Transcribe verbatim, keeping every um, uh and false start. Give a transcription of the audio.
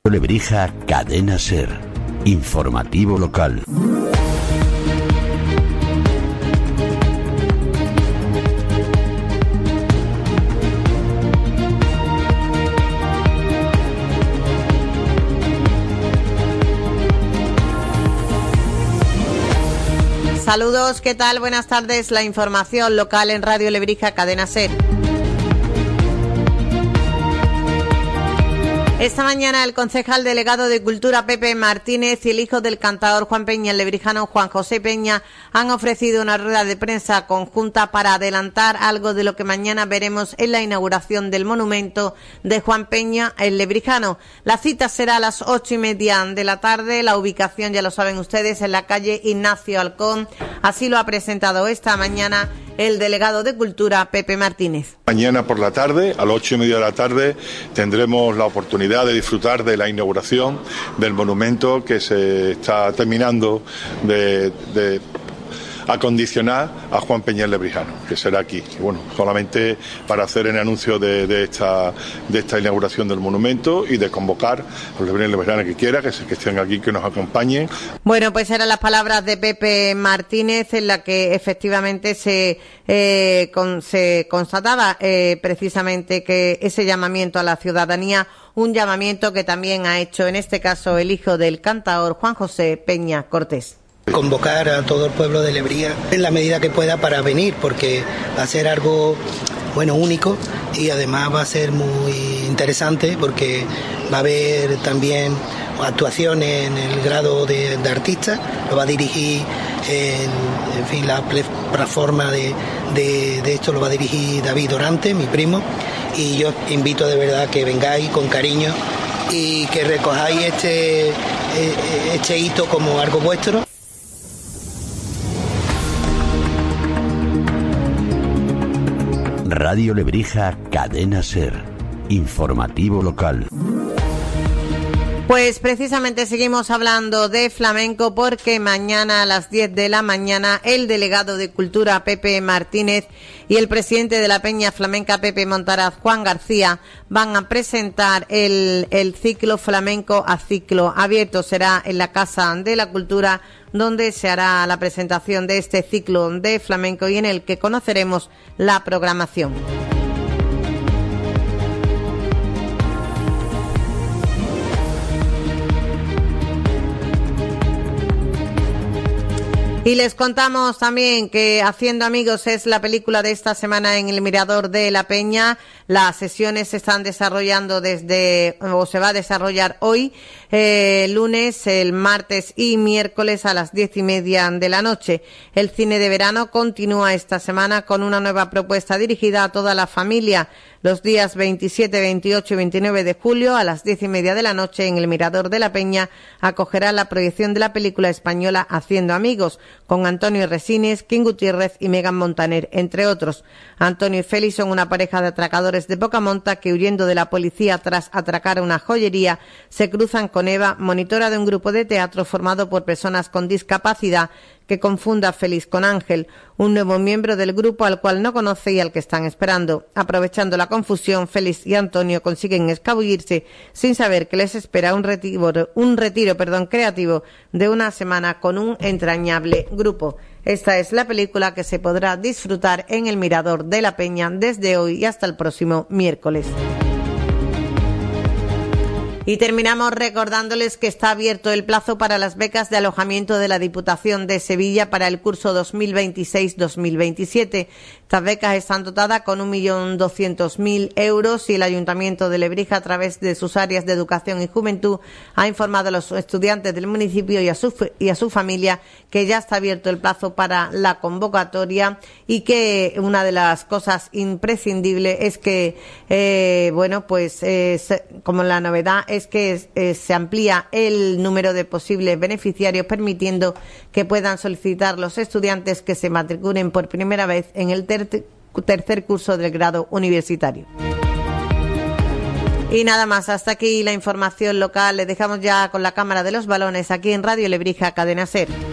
Radio Lebrija, Cadena SER. Informativo local. Saludos, ¿qué tal? Buenas tardes. La información local en Radio Lebrija, Cadena SER. Esta mañana el concejal delegado de Cultura Pepe Martínez y el hijo del cantador Juan Peña, el lebrijano Juan José Peña, han ofrecido una rueda de prensa conjunta para adelantar algo de lo que mañana veremos en la inauguración del monumento de Juan Peña, el lebrijano. La cita será a las ocho y media de la tarde. La ubicación, ya lo saben ustedes, en la calle Ignacio Alcón. Así lo ha presentado esta mañana el delegado de Cultura, Pepe Martínez. Mañana por la tarde, a las ocho y media de la tarde, tendremos la oportunidad de disfrutar de la inauguración del monumento que se está terminando de, de acondicionar a Juan Peña el lebrijano, que será aquí. Y bueno, solamente para hacer el anuncio de, de, esta, de esta inauguración del monumento y de convocar a los lebrijanos que quiera, que, que estén aquí, que nos acompañen. Bueno, pues eran las palabras de Pepe Martínez, en la que efectivamente se, eh, con, se constataba eh, precisamente que ese llamamiento a la ciudadanía, un llamamiento que también ha hecho en este caso el hijo del cantador Juan José Peña Cortés. Convocar a todo el pueblo de Lebrija en la medida que pueda para venir, porque va a ser algo bueno, único, y además va a ser muy interesante porque va a haber también actuaciones en el grado de, de artista. Lo va a dirigir en, en fin, la plataforma de, de, de esto lo va a dirigir David Dorante, mi primo, y yo invito de verdad que vengáis con cariño y que recojáis este, este hito como algo vuestro. Radio Lebrija, Cadena SER. Informativo local. Pues precisamente seguimos hablando de flamenco porque mañana a las diez de la mañana el delegado de Cultura Pepe Martínez y el presidente de la Peña Flamenca Pepe Montaraz Juan García van a presentar el, el ciclo flamenco a ciclo abierto. Será en la Casa de la Cultura donde se hará la presentación de este ciclo de flamenco y en el que conoceremos la programación. Y les contamos también que Haciendo Amigos es la película de esta semana en el Mirador de la Peña. Las sesiones se están desarrollando desde, o se va a desarrollar hoy, eh, lunes, el martes y miércoles a las diez y media de la noche. El cine de verano continúa esta semana con una nueva propuesta dirigida a toda la familia. Los días veintisiete, veintiocho y veintinueve de julio a las diez y media de la noche en el Mirador de la Peña acogerá la proyección de la película española Haciendo Amigos, con Antonio Resines, King Gutiérrez y Megan Montaner, entre otros. Antonio y Félix son una pareja de atracadores de poca monta que, huyendo de la policía tras atracar una joyería, se cruzan con Eva, monitora de un grupo de teatro formado por personas con discapacidad, que confunda a Félix con Ángel, un nuevo miembro del grupo al cual no conoce y al que están esperando. Aprovechando la confusión, Félix y Antonio consiguen escabullirse sin saber que les espera un retiro, un retiro perdón, creativo de una semana con un entrañable grupo. Esta es la película que se podrá disfrutar en el Mirador de la Peña desde hoy y hasta el próximo miércoles. Y terminamos recordándoles que está abierto el plazo para las becas de alojamiento de la Diputación de Sevilla para el curso dos mil veintiséis dos mil veintisiete. Estas becas están dotadas con un millón doscientos mil euros y el Ayuntamiento de Lebrija, a través de sus áreas de Educación y Juventud, ha informado a los estudiantes del municipio y a su, y a su familia que ya está abierto el plazo para la convocatoria y que una de las cosas imprescindibles es que, eh, bueno, pues eh, se, como la novedad es que eh, se amplía el número de posibles beneficiarios, permitiendo que puedan solicitar los estudiantes que se matriculen por primera vez en el ter tercer curso del grado universitario. Y nada más, hasta aquí la información local. Les dejamos ya con la cámara de los balones aquí en Radio Lebrija, Cadena SER.